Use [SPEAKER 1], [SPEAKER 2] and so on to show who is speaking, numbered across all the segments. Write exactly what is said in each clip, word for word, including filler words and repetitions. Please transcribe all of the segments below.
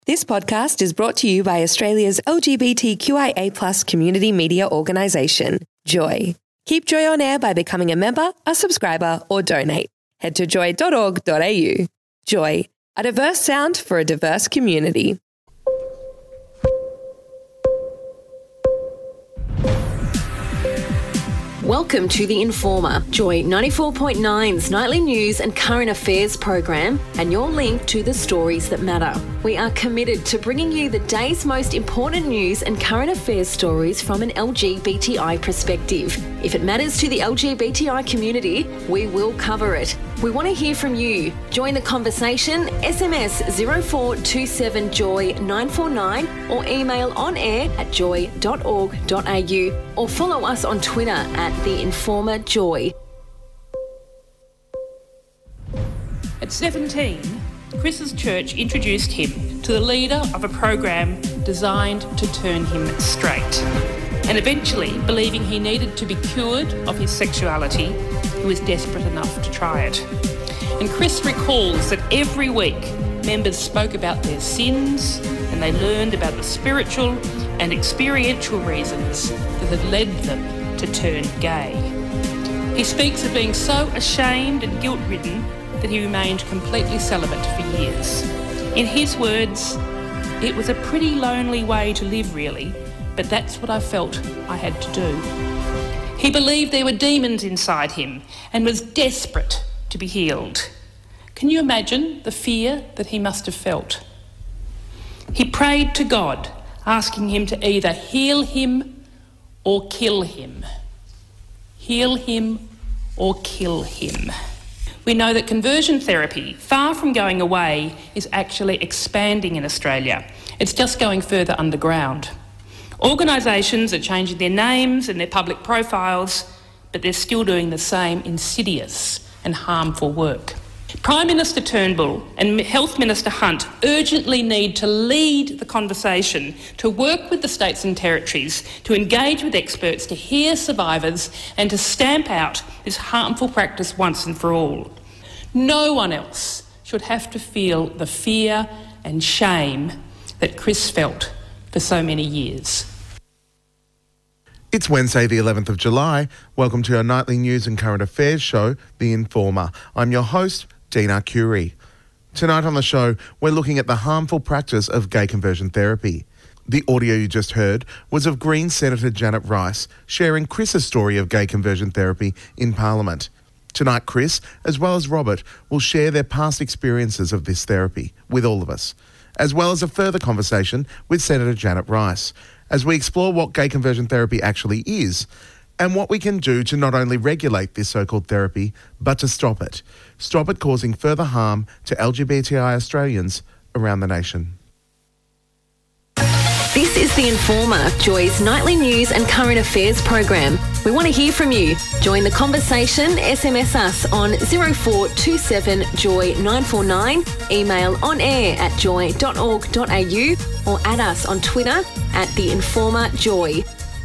[SPEAKER 1] This podcast is brought to you by Australia's L G B T Q I A plus community media organisation, Joy. Keep Joy on air by becoming a member, a subscriber, or donate. Head to joy dot org dot a u. Joy, a diverse sound for a diverse community.
[SPEAKER 2] Welcome to The Informer, Joy ninety-four point nine's nightly news and current affairs program, and your link to the stories that matter. We are committed to bringing you the day's most important news and current affairs stories from an L G B T I perspective. If it matters to the L G B T I community, we will cover it. We want to hear from you. Join the conversation, S M S zero four two seven joy nine four nine or email on air at joy dot org dot a u or follow us on Twitter at The Informer Joy.
[SPEAKER 3] At seventeen, Chris's church introduced him to the leader of a program designed to turn him straight. And eventually, believing he needed to be cured of his sexuality, he was desperate enough to try it. And Chris recalls that every week members spoke about their sins and they learned about the spiritual and experiential reasons that had led them to turn gay. He speaks of being so ashamed and guilt-ridden that he remained completely celibate for years. In his words, "It was a pretty lonely way to live, really, but that's what I felt I had to do." He believed there were demons inside him and was desperate to be healed. Can you imagine the fear that he must have felt? He prayed to God, asking him to either heal him or kill him. Heal him or kill him. We know that conversion therapy, far from going away, is actually expanding in Australia. It's just going further underground. Organisations are changing their names and their public profiles, but they're still doing the same insidious and harmful work. Prime Minister Turnbull and Health Minister Hunt urgently need to lead the conversation, to work with the states and territories, to engage with experts, to hear survivors and to stamp out this harmful practice once and for all. No one else should have to feel the fear and shame that Chris felt for so many years.
[SPEAKER 4] It's Wednesday, the eleventh of July. Welcome to our nightly news and current affairs show, The Informer. I'm your host, Dean Arcuri. Tonight on the show, we're looking at the harmful practice of gay conversion therapy. The audio you just heard was of Greens Senator Janet Rice sharing Chris's story of gay conversion therapy in Parliament. Tonight, Chris, as well as Robert, will share their past experiences of this therapy with all of us, as well as a further conversation with Senator Janet Rice, as we explore what gay conversion therapy actually is and what we can do to not only regulate this so-called therapy, but to stop it. Stop it causing further harm to L G B T I Australians around the nation.
[SPEAKER 2] This is The Informer, Joy's nightly news and current affairs program. We want to hear from you. Join the conversation, S M S us on zero four two seven joy nine four nine, email on air at joy dot org dot a u or add us on Twitter at The Informer Joy.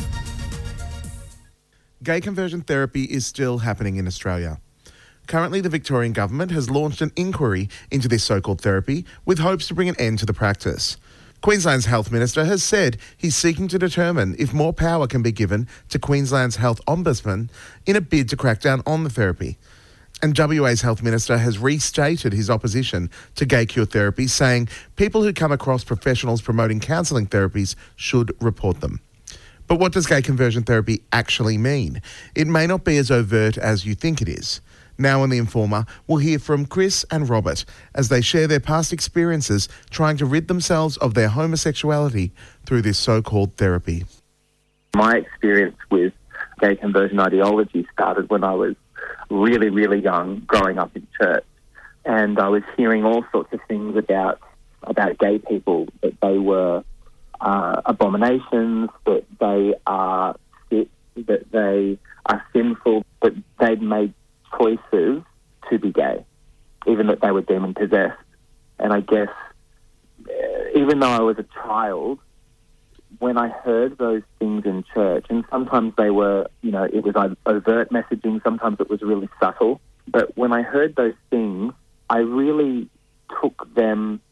[SPEAKER 4] Gay conversion therapy is still happening in Australia. Currently, the Victorian government has launched an inquiry into this so-called therapy with hopes to bring an end to the practice. Queensland's Health Minister has said he's seeking to determine if more power can be given to Queensland's Health Ombudsman in a bid to crack down on the therapy. And W A's Health Minister has restated his opposition to gay cure therapy, saying people who come across professionals promoting counselling therapies should report them. But what does gay conversion therapy actually mean? It may not be as overt as you think it is. Now in The Informer, we'll hear from Chris and Robert as they share their past experiences trying to rid themselves of their homosexuality through this so-called therapy.
[SPEAKER 5] My experience with gay conversion ideology started when I was really, really young, growing up in church. And I was hearing all sorts of things about about gay people, that they were uh, abominations, that they are sick, that they are sinful, that they'd made choices to be gay, even that they were demon-possessed. And I guess, uh, even though I was a child, when I heard those things in church, and sometimes they were, you know, it was overt messaging, sometimes it was really subtle, but when I heard those things, I really took them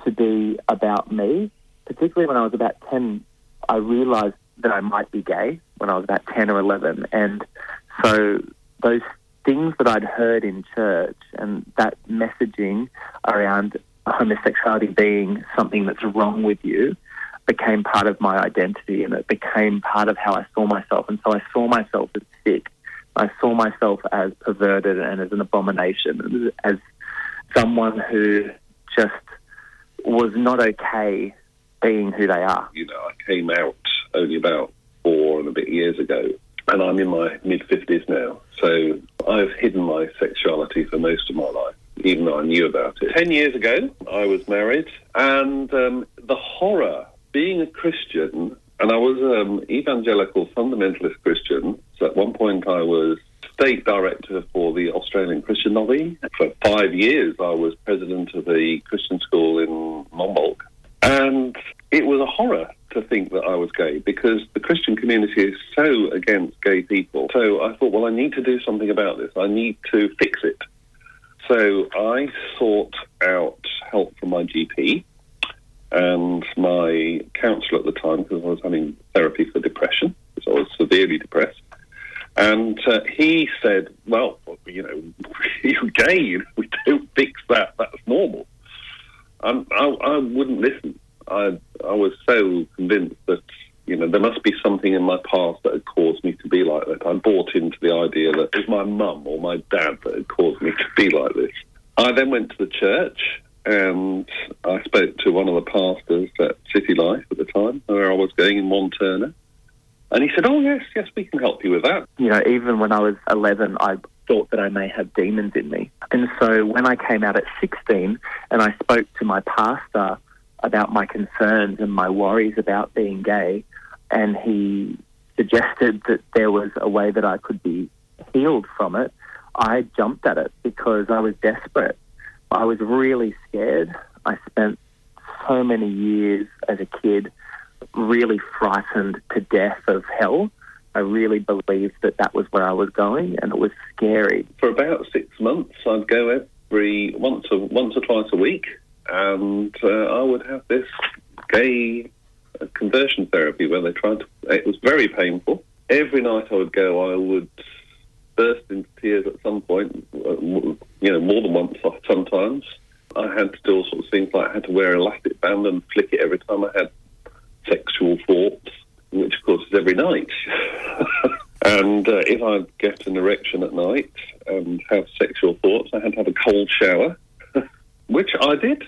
[SPEAKER 5] to be about me. Particularly when I was about ten, I realised that I might be gay when I was about ten or eleven. And so those things that I'd heard in church and that messaging around homosexuality being something that's wrong with you became part of my identity, and it became part of how I saw myself. And so I saw myself as sick. I saw myself as perverted and as an abomination, as someone who just was not okay being who they are.
[SPEAKER 6] You know, I came out only about four and a bit years ago, and I'm in my mid-fifties now. So I've hidden my sexuality for most of my life, even though I knew about it. Ten years ago, I was married, and um, the horror, being a Christian, and I was an um, evangelical fundamentalist Christian, so at one point I was state director for the Australian Christian Lobby. For five years I was president of a Christian school in Monbulk. And it was a horror to think that I was gay, because the Christian community is so against gay people. So I thought, well, I need to do something about this. I need to fix it. So I sought out help from my G P and my counsellor at the time, because I was having therapy for depression, because I was severely depressed. And uh, he said, well, you know, you're gay. We don't fix that. That's normal. Um, I, I wouldn't listen. I I was so convinced that, you know, there must be something in my past that had caused me to be like that. I bought into the idea that it was my mum or my dad that had caused me to be like this. I then went to the church and I spoke to one of the pastors at City Life at the time, where I was going in Wantirna. And he said, oh, yes, yes, we can help you with that.
[SPEAKER 5] You know, even when I was eleven, I thought that I may have demons in me. And so when I came out at sixteen and I spoke to my pastor about my concerns and my worries about being gay, and he suggested that there was a way that I could be healed from it, I jumped at it because I was desperate. I was really scared. I spent so many years as a kid really frightened to death of hell. I really believed that that was where I was going, and it was scary.
[SPEAKER 6] For about six months, I'd go every once or once or twice a week, and uh, I would have this gay conversion therapy where they tried to. It was very painful. Every night I would go, I would burst into tears at some point. You know, more than once sometimes. I had to do all sorts of things, like I had to wear an elastic band and flick it every time I had sexual thoughts, which of course is every night. And uh, if I'd get an erection at night and have sexual thoughts, I had to have a cold shower, which I did.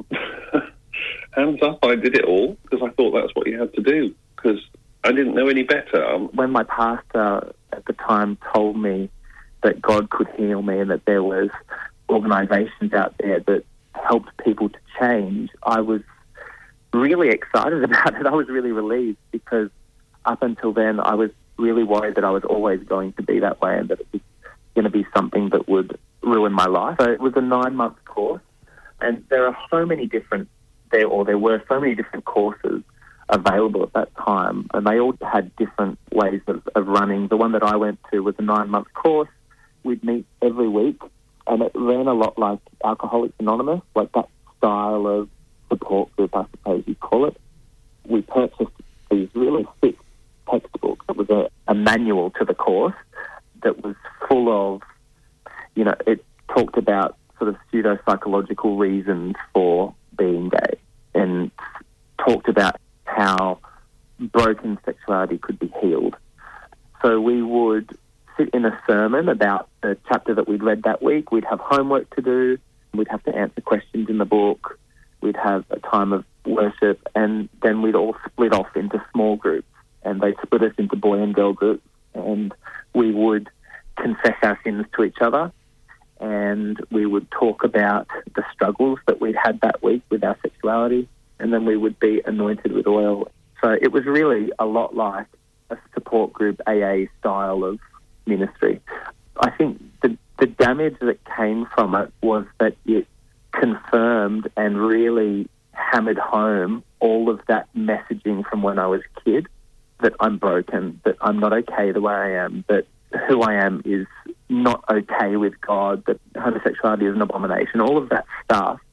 [SPEAKER 6] Hands up, I did it all, because I thought that's what you had to do, because I didn't know any better. Um,
[SPEAKER 5] when my pastor at the time told me that God could heal me and that there was organisations out there that helped people to change, I was really excited about it. I was really relieved, because up until then I was really worried that I was always going to be that way and that it was going to be something that would ruin my life. So it was a nine-month course, and there are so many different, there or there were so many different courses available at that time, and they all had different ways of, of running. The one that I went to was a nine-month course. We'd meet every week, and it ran a lot like Alcoholics Anonymous, like that style of support group, I suppose you'd call it. We purchased these really thick textbooks. It was a, a manual to the course that was full of, you know, it talked about sort of pseudo-psychological reasons for being gay, and talked about how broken sexuality could be healed. So we would sit in a sermon about the chapter that we'd read that week. We'd have homework to do. We'd have to answer questions in the book. We'd have a time of worship, and then we'd all split off into small groups, and they'd split us into boy and girl groups, and we would confess our sins to each other, and we would talk about the struggles that we'd had that week with our sexuality, and then we would be anointed with oil. So it was really a lot like a support group A A style of ministry. I think the, the damage that came from it was that it confirmed and really hammered home all of that messaging from when I was a kid, that I'm broken, that I'm not okay the way I am, that who I am is not okay with God, that homosexuality is an abomination. All of that stuff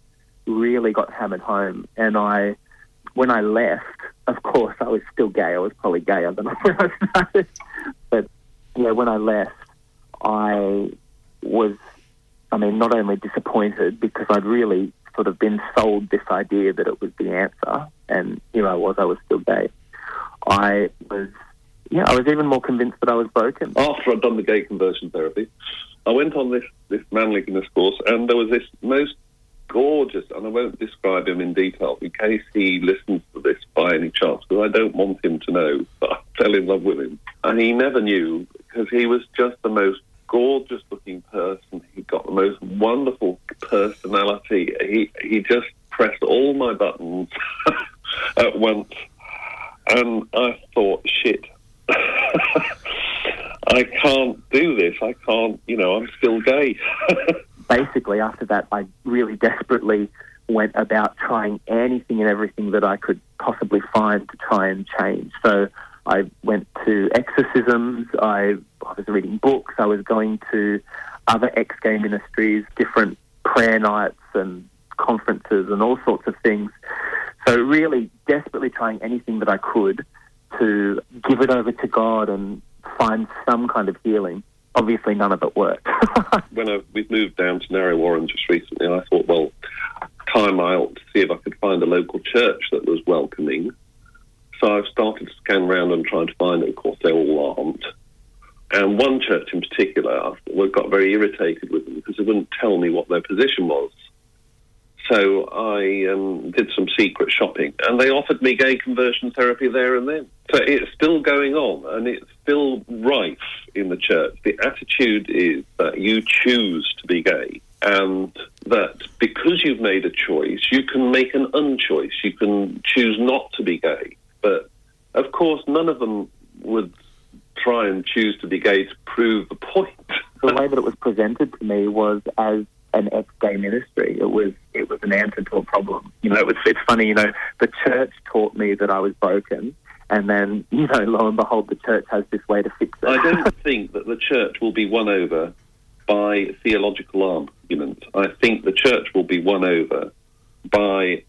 [SPEAKER 5] really got hammered home. And I, when I left, of course, I was still gay. I was probably gayer than when I started. But, yeah, when I left, I was, I mean, not only disappointed because I'd really sort of been sold this idea that it was the answer, and here I was, I was still gay. I was, yeah, I was even more convinced that I was broken.
[SPEAKER 6] After I'd done the gay conversion therapy, I went on this, this manliness course, and there was this most gorgeous, and I won't describe him in detail in case he listens to this by any chance, because I don't want him to know that I fell in love with him. And he never knew, because he was just the most gorgeous-looking person. He got the most wonderful personality. He he just pressed all my buttons at once, and I thought, shit, I can't do this. I can't, you know, I'm still gay.
[SPEAKER 5] Basically, after that, I really desperately went about trying anything and everything that I could possibly find to try and change. So I went to exorcisms, I, I was reading books, I was going to other ex-gay ministries, different prayer nights and conferences and all sorts of things. So really desperately trying anything that I could to give it over to God and find some kind of healing. Obviously, none of it worked.
[SPEAKER 6] When I, we've moved down to Narre Warren just recently, I thought, well, time out to see if I could find a local church that was welcoming. So I've started to scan around and try to find it. Of course, they all aren't. And one church in particular, I got very irritated with them because they wouldn't tell me what their position was. So I um, did some secret shopping, and they offered me gay conversion therapy there and then. So it's still going on, and it's still rife in the church. The attitude is that you choose to be gay, and that because you've made a choice, you can make an unchoice. You can choose not to be gay. But, of course, none of them would try and choose to be gay to prove the point.
[SPEAKER 5] The way that it was presented to me was as an ex-gay ministry. It was it was an answer to a problem. You know, it was, it's funny, you know, the church taught me that I was broken, and then, you know, lo and behold, the church has this way to fix it.
[SPEAKER 6] I don't think that the church will be won over by theological arguments. I think the church will be won over by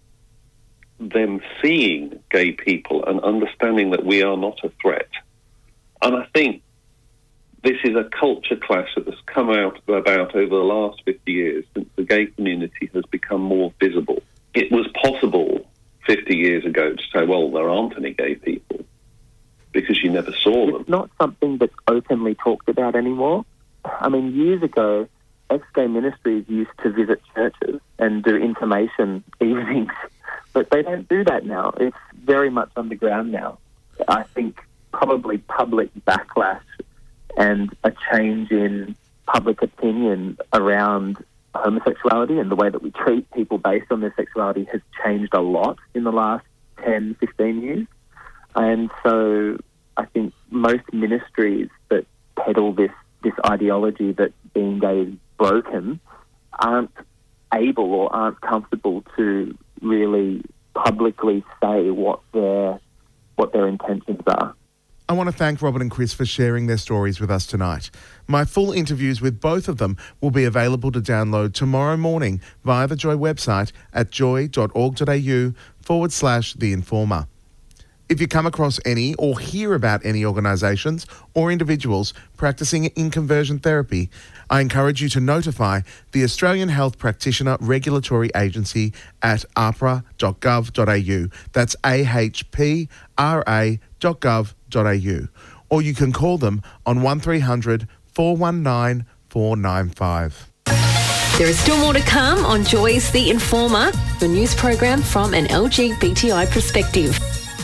[SPEAKER 6] them seeing gay people and understanding that we are not a threat. And I think this is a culture clash that has come out about over the last fifty years since the gay community has become more visible. It was possible fifty years ago to say, well, there aren't any gay people because you never saw them.
[SPEAKER 5] It's not something that's openly talked about anymore. I mean, years ago, ex-gay ministries used to visit churches and do information evenings, but they don't do that now. It's very much underground now. I think probably public backlash and a change in public opinion around homosexuality and the way that we treat people based on their sexuality has changed a lot in the last ten, fifteen years. And so I think most ministries that peddle this, this ideology that being gay is broken aren't able or aren't comfortable to really publicly say what their what their intentions are.
[SPEAKER 4] I want to thank Robert and Chris for sharing their stories with us tonight. My full interviews with both of them will be available to download tomorrow morning via the Joy website at joy.org.au forward slash The Informer. If you come across any or hear about any organisations or individuals practising in conversion therapy, I encourage you to notify the Australian Health Practitioner Regulatory Agency at a p r a dot gov dot a u. That's A H P R A dot gov dot a u. Or you can call them on one three hundred, four one nine, four nine five.
[SPEAKER 2] There is still more to come on Joy's The Informer, the news program from an L G B T I perspective.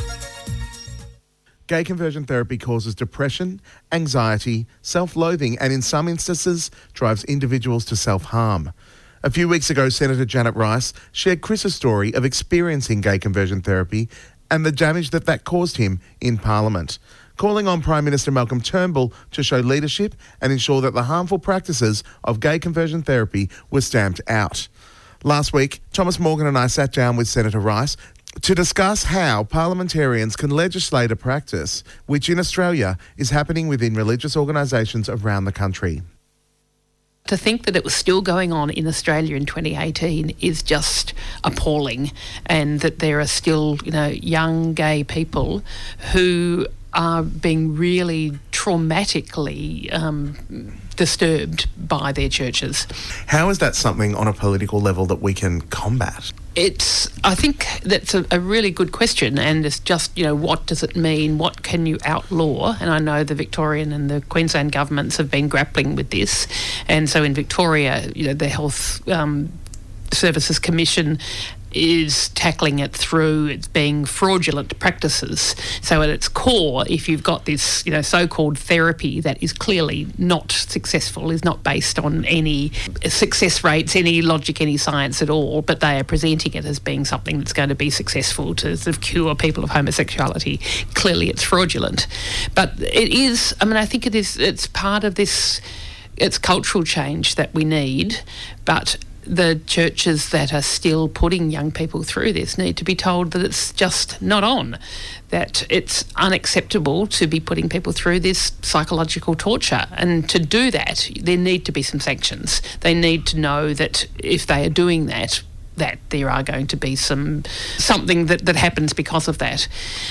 [SPEAKER 4] Gay conversion therapy causes depression, anxiety, self-loathing, and in some instances drives individuals to self-harm. A few weeks ago, Senator Janet Rice shared Chris's story of experiencing gay conversion therapy and the damage that that caused him in Parliament, calling on Prime Minister Malcolm Turnbull to show leadership and ensure that the harmful practices of gay conversion therapy were stamped out. Last week, Thomas Morgan and I sat down with Senator Rice to discuss how parliamentarians can legislate a practice which in Australia is happening within religious organisations around the country.
[SPEAKER 3] to think that it was still going on in Australia in twenty eighteen is just appalling, and that there are still, you know, young gay people who are being really traumatically um, disturbed by their churches.
[SPEAKER 4] How is that something on a political level that we can combat?
[SPEAKER 3] It's, I think that's a, a really good question, and it's just, you know, what does it mean? What can you outlaw? And I know the Victorian and the Queensland governments have been grappling with this. And so in Victoria, you know, the Health um, Services Commission is tackling it through its being fraudulent practices. So at its core, if you've got this, you know, so-called therapy that is clearly not successful, is not based on any success rates, any logic, any science at all, but they are presenting it as being something that's going to be successful to sort of cure people of homosexuality, clearly it's fraudulent. But it is, I mean, I think it is, it's part of this, it's cultural change that we need, but the churches that are still putting young people through this need to be told that it's just not on, that it's unacceptable to be putting people through this psychological torture. And to do that, there need to be some sanctions. They need to know that if they are doing that, that there are going to be some something that, that happens because of that.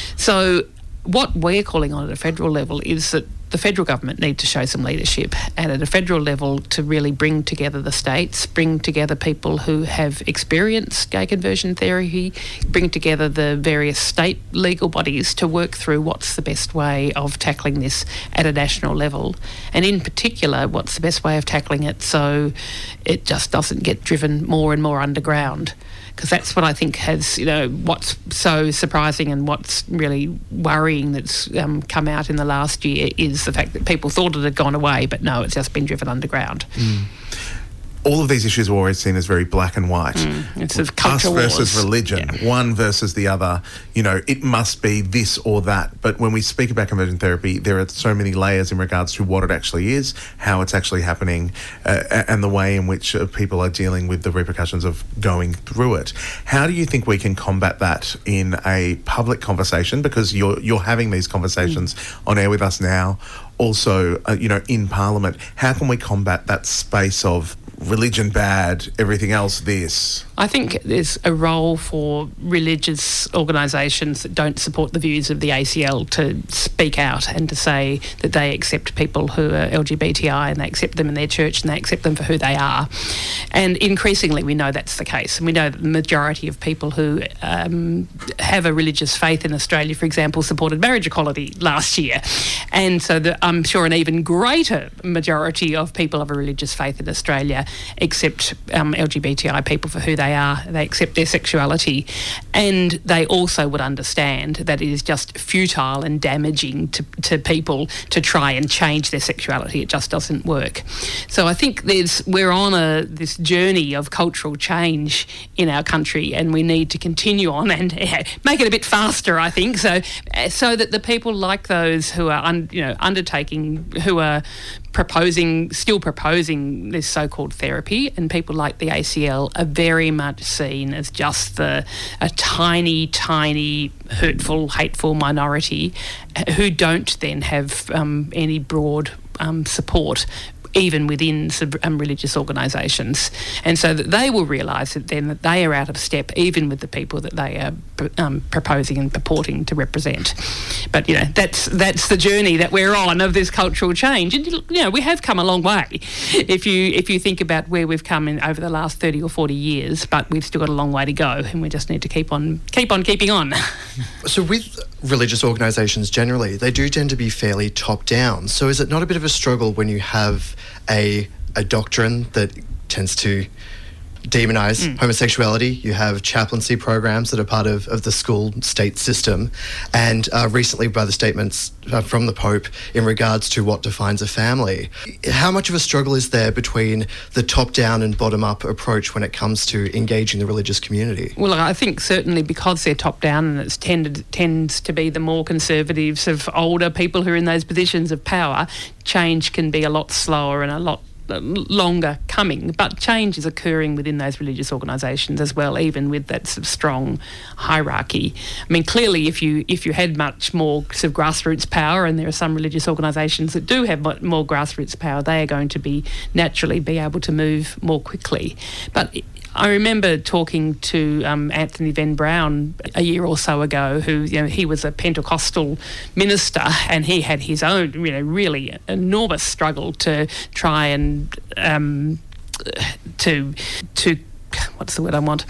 [SPEAKER 3] So what we're calling on at a federal level is that the federal government need to show some leadership, and at a federal level to really bring together the states, bring together people who have experienced gay conversion therapy, bring together the various state legal bodies to work through what's the best way of tackling this at a national level, and in particular what's the best way of tackling it so it just doesn't get driven more and more underground. Because that's what I think has, you know, what's so surprising and what's really worrying that's um, come out in the last year is the fact that people thought it had gone away, but no, it's just been driven underground.
[SPEAKER 4] Mm. All of these issues are always seen as very black and white.
[SPEAKER 3] Mm, it's sort of
[SPEAKER 4] us versus
[SPEAKER 3] wars.
[SPEAKER 4] religion, yeah. One versus the other. You know, it must be this or that. But when we speak about conversion therapy, there are so many layers in regards to what it actually is, how it's actually happening, uh, and the way in which uh, people are dealing with the repercussions of going through it. How do you think we can combat that in a public conversation? Because you're you're having these conversations mm. on air with us now. Also, uh, you know, in Parliament, how can we combat that space of religion bad, everything else this?
[SPEAKER 3] I think there's a role for religious organisations that don't support the views of the A C L to speak out and to say that they accept people who are L G B T I and they accept them in their church and they accept them for who they are. And increasingly we know that's the case. And we know that the majority of people who um, have a religious faith in Australia, for example, supported marriage equality last year. And so the, I'm sure an even greater majority of people of a religious faith in Australia accept um, L G B T I people for who they are. They accept their sexuality, and they also would understand that it is just futile and damaging to, to people to try and change their sexuality. It just doesn't work. So I think there's we're on a this journey of cultural change in our country, and we need to continue on and uh, make it a bit faster, I think, so so that the people like those who are un, you know undertaking who are proposing, still proposing this so-called therapy, and people like the A C L are very much seen as just the a tiny, tiny, hurtful, hateful minority who don't then have um, any broad um, support even within um, religious organisations. And so that they will realise that then that they are out of step even with the people that they are um, proposing and purporting to represent. But, you know, that's that's the journey that we're on of this cultural change. And, you know, we have come a long way if you if you think about where we've come in over the last thirty or forty years, but we've still got a long way to go, and we just need to keep on keep on keeping on.
[SPEAKER 7] So with religious organisations generally, they do tend to be fairly top-down. So is it not a bit of a struggle when you have a a doctrine that tends to demonise mm. homosexuality? You have chaplaincy programs that are part of, of the school state system, and uh, recently by the statements uh, from the Pope in regards to what defines a family. How much of a struggle is there between the top-down and bottom-up approach when it comes to engaging the religious community?
[SPEAKER 3] Well, I think certainly because they're top-down, and it's tended tends to be the more conservatives of older people who are in those positions of power, change can be a lot slower and a lot longer coming, but change is occurring within those religious organisations as well, even with that sort of strong hierarchy. I mean, clearly, if you if you had much more sort of grassroots power, and there are some religious organisations that do have more grassroots power, they are going to be naturally be able to move more quickly. But I remember talking to um, Anthony Van Brown a year or so ago, who, you know, he was a Pentecostal minister, and he had his own, you know, really enormous struggle to try and um, to to what's the word I want?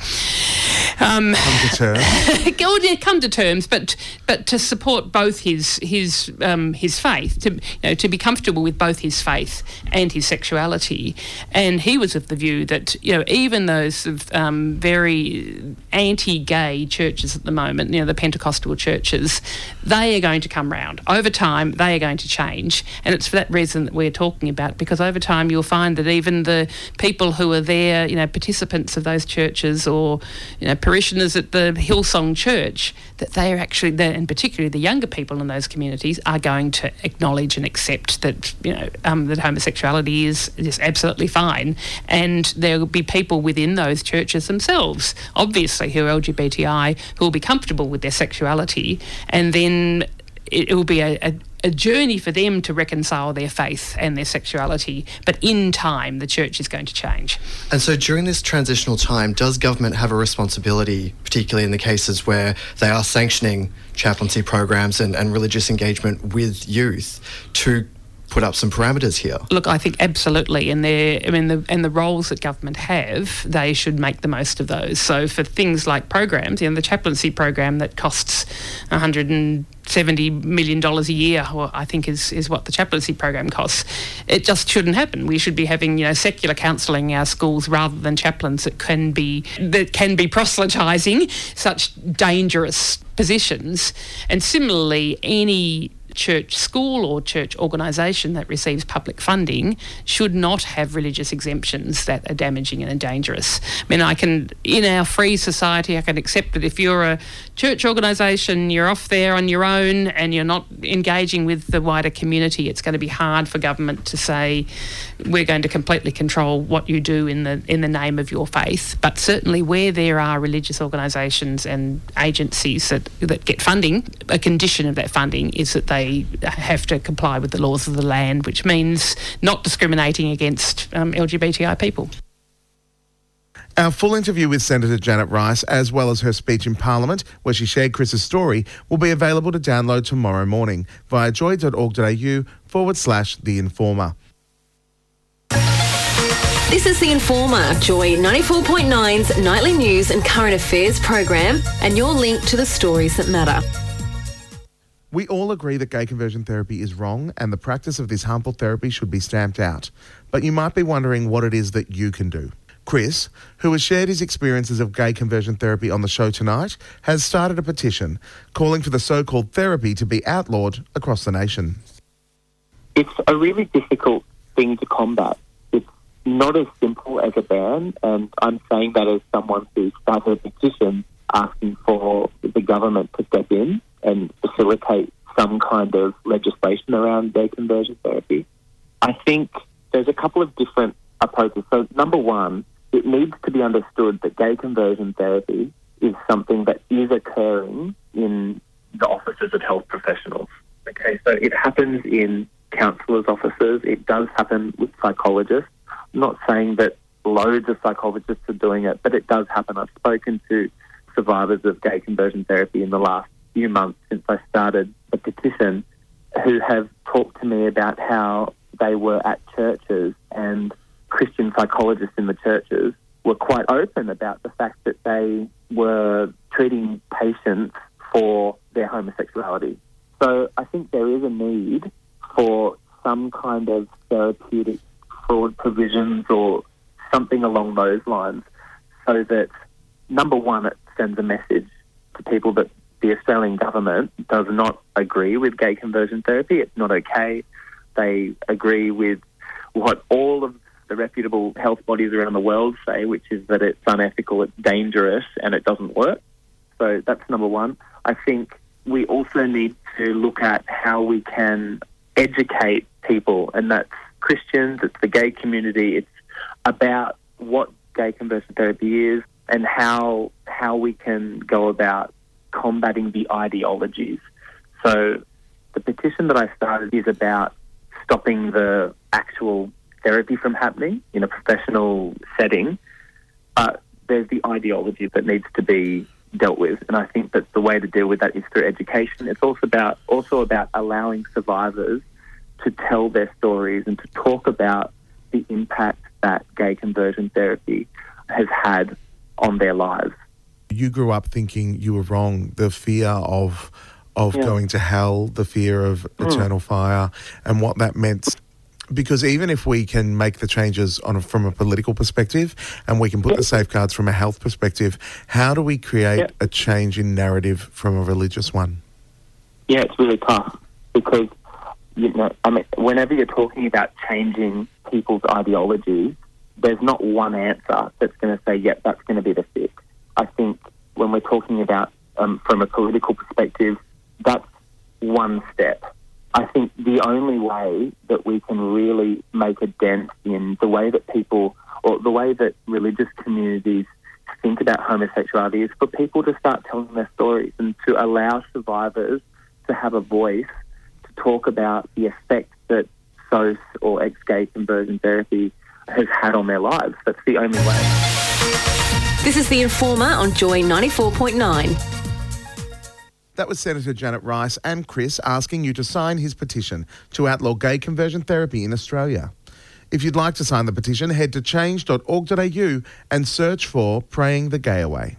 [SPEAKER 3] Um,
[SPEAKER 4] come to terms.
[SPEAKER 3] oh, yeah, come to terms, but but to support both his his um, his faith, to you know, to be comfortable with both his faith and his sexuality, and he was of the view that, you know, even those um, very anti-gay churches at the moment, you know, the Pentecostal churches, they are going to come round over time. They are going to change, and it's for that reason that we're talking about, because over time you'll find that even the people who are there, you know, participants of those churches, or, you know, parishioners at the Hillsong Church, that they are actually, and particularly the younger people in those communities, are going to acknowledge and accept that, you know, um, that homosexuality is is absolutely fine, and there will be people within those churches themselves, obviously, who are L G B T I, who will be comfortable with their sexuality, and then it, it will be a, a a journey for them to reconcile their faith and their sexuality, but in time the church is going to change.
[SPEAKER 7] And so during this transitional time, does government have a responsibility, particularly in the cases where they are sanctioning chaplaincy programs and, and religious engagement with youth, to put up some parameters here?
[SPEAKER 3] Look, I think absolutely, and they, I mean, the, and the roles that government have, they should make the most of those. So for things like programs, you know, the chaplaincy program that costs one hundred seventy million dollars a year, or I think is is what the chaplaincy program costs, it just shouldn't happen. We should be having, you know, secular counselling in our schools rather than chaplains that can be that can be proselytising such dangerous positions. And similarly, any church school or church organisation that receives public funding should not have religious exemptions that are damaging and dangerous. I mean, I can, in our free society, I can accept that if you're a church organisation, you're off there on your own and you're not engaging with the wider community, it's going to be hard for government to say, we're going to completely control what you do in the in the name of your faith. But certainly where there are religious organisations and agencies that, that get funding, a condition of that funding is that they They have to comply with the laws of the land, which means not discriminating against um, L G B T I people.
[SPEAKER 4] Our full interview with Senator Janet Rice, as well as her speech in Parliament, where she shared Chris's story, will be available to download tomorrow morning via joy.org.au forward slash The Informer.
[SPEAKER 2] This is The Informer, Joy ninety-four point nine's nightly news and current affairs program, and your link to the stories that matter.
[SPEAKER 4] We all agree that gay conversion therapy is wrong and the practice of this harmful therapy should be stamped out. But you might be wondering what it is that you can do. Chris, who has shared his experiences of gay conversion therapy on the show tonight, has started a petition calling for the so-called therapy to be outlawed across the nation.
[SPEAKER 5] It's a really difficult thing to combat. It's not as simple as a ban, and I'm saying that as someone who started a petition asking for the government to step in and facilitate some kind of legislation around gay conversion therapy. I think there's a couple of different approaches. So number one, it needs to be understood that gay conversion therapy is something that is occurring in the offices of health professionals. Okay, so it happens in counsellors' offices. It does happen with psychologists. I'm not saying that loads of psychologists are doing it, but it does happen. I've spoken to survivors of gay conversion therapy in the last few months since I started the petition, who have talked to me about how they were at churches and Christian psychologists in the churches were quite open about the fact that they were treating patients for their homosexuality. So I think there is a need for some kind of therapeutic fraud provisions or something along those lines, so that, number one, it sends a message to people that the Australian government does not agree with gay conversion therapy. It's not okay. They agree with what all of the reputable health bodies around the world say, which is that it's unethical, it's dangerous, and it doesn't work. So that's number one. I think we also need to look at how we can educate people, and that's Christians, it's the gay community, it's about what gay conversion therapy is and how how we can go about combating the ideologies. So the petition that I started is about stopping the actual therapy from happening in a professional setting, but there's the ideology that needs to be dealt with, and I think that the way to deal with that is through education. It's also about also about allowing survivors to tell their stories and to talk about the impact that gay conversion therapy has had on their lives.
[SPEAKER 4] You grew up thinking you were wrong, the fear of of yeah. going to hell, the fear of mm. eternal fire, and what that meant. Because even if we can make the changes on a, from a political perspective and we can put yeah. the safeguards from a health perspective, how do we create yeah. a change in narrative from a religious one?
[SPEAKER 5] Yeah, it's really tough because, you know, I mean, whenever you're talking about changing people's ideologies, there's not one answer that's going to say, yep, that's going to be the fix. I think when we're talking about um, from a political perspective, that's one step. I think the only way that we can really make a dent in the way that people, or the way that religious communities think about homosexuality, is for people to start telling their stories and to allow survivors to have a voice to talk about the effect that S O S or ex-gay conversion therapy has had on their lives. That's the only way.
[SPEAKER 2] This is The Informer on Joy ninety-four point nine.
[SPEAKER 4] That was Senator Janet Rice and Chris asking you to sign his petition to outlaw gay conversion therapy in Australia. If you'd like to sign the petition, head to change dot org dot a u and search for Praying the Gay Away.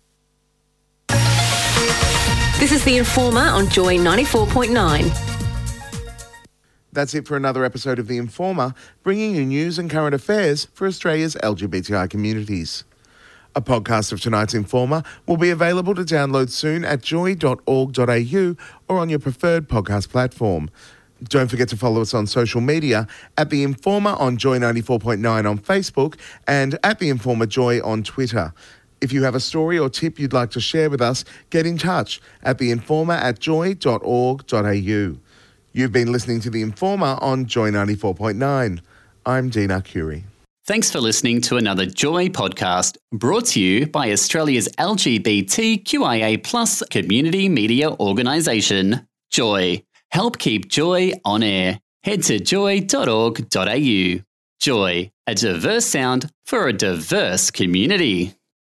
[SPEAKER 2] This is The Informer on Joy ninety-four point nine.
[SPEAKER 4] That's it for another episode of The Informer, bringing you news and current affairs for Australia's L G B T I communities. A podcast of tonight's Informer will be available to download soon at joy dot org dot a u or on your preferred podcast platform. Don't forget to follow us on social media at The Informer on Joy ninety-four point nine on Facebook and at The Informer Joy on Twitter. If you have a story or tip you'd like to share with us, get in touch at the informer at joy dot org dot a u. You've been listening to The Informer on Joy ninety-four point nine. I'm Dina Curie.
[SPEAKER 8] Thanks for listening to another Joy podcast brought to you by Australia's L G B T Q I A plus community media organisation, Joy. Help keep Joy on air. Head to joy dot org dot a u. Joy, a diverse sound for a diverse community.